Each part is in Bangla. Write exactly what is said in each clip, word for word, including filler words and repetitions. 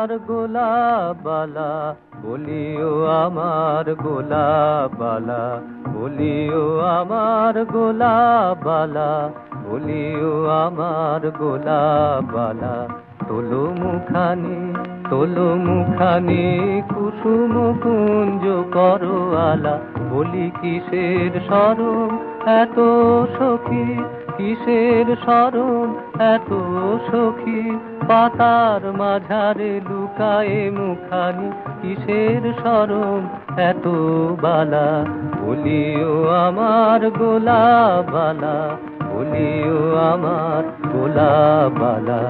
আমার গোলাপবালা, বলিও আমার গোলাপবালা, বলিও আমার গোলাপবালা, বলিও আমার গোলাপবালা। তোলো মুখানি, তোলো মুখানি, কুসুম কুঞ্জ করো আলা। বলি কিসের শরম এত সখী, কিসের শরম এত সখী, পাতার মাঝারে লুকায়ে মুখানি। কিসের শরম এত বালা, বলিও আমার গোলাপবালা, বলিও আমার গোলাপবালা।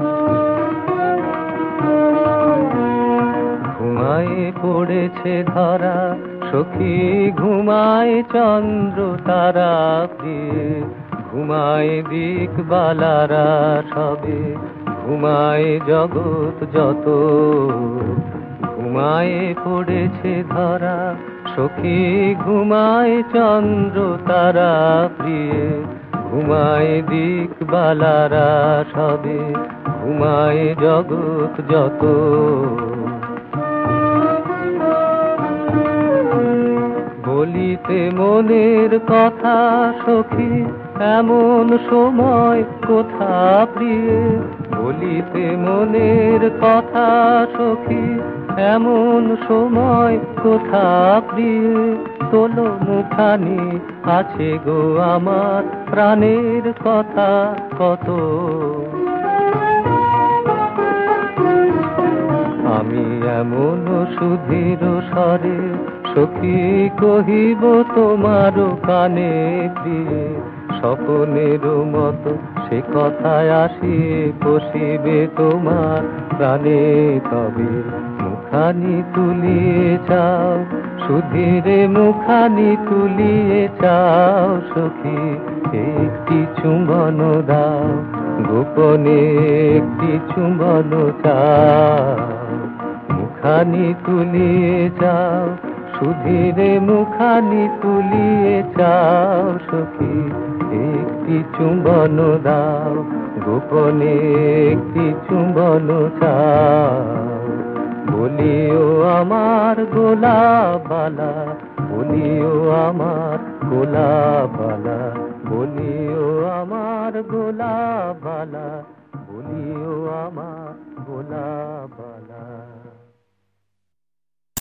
ঘুমায়ে পড়েছে ধরা সখী, ঘুমায় চন্দ্র তারা প্রিয়ে, ঘুমায় দিকবালারা সবে, ঘুমায় জগৎ যত। ঘুমায়ে পড়েছে ধরা সখী, ঘুমায় চন্দ্র তারা প্রিয়ে, ঘুমায় দিকবালারা সবে, ঘুমায় জগৎ যত। বলিতে মনের কথা সখী, এমন সময় কোথা প্রিয়ে, বলিতে মনের কথা সখী, এমন সময় কোথা প্রিয়ে। তোলো মুখানি, আছে গো আমার প্রাণের কথা কত। আমি এমন সুধীর স্বরে সখী কহিব তোমার কানে প্রিয়ে, স্বপনের মতো সে কথায় আসিয়ে বসিবে তোমার প্রাণে তবে। মুখানি তুলিয়ে চাও সুধীরে, মুখানি তুলিয়ে চাও সখী, একটি চুম্বন দাও গোপনে, একটি চুম্বন চাও। মুখানি তুলিয়ে চাও সুধীরে, মুখানি তুলিয়ে চাও সখী, একটি চুম্বন দাও গোপনে, একটি চুম্বন চাও। বলিও আমার গোলাপবালা, বলিও আমার গোলাপবালা, বলিও আমার গোলাপবালা, বলিও আমার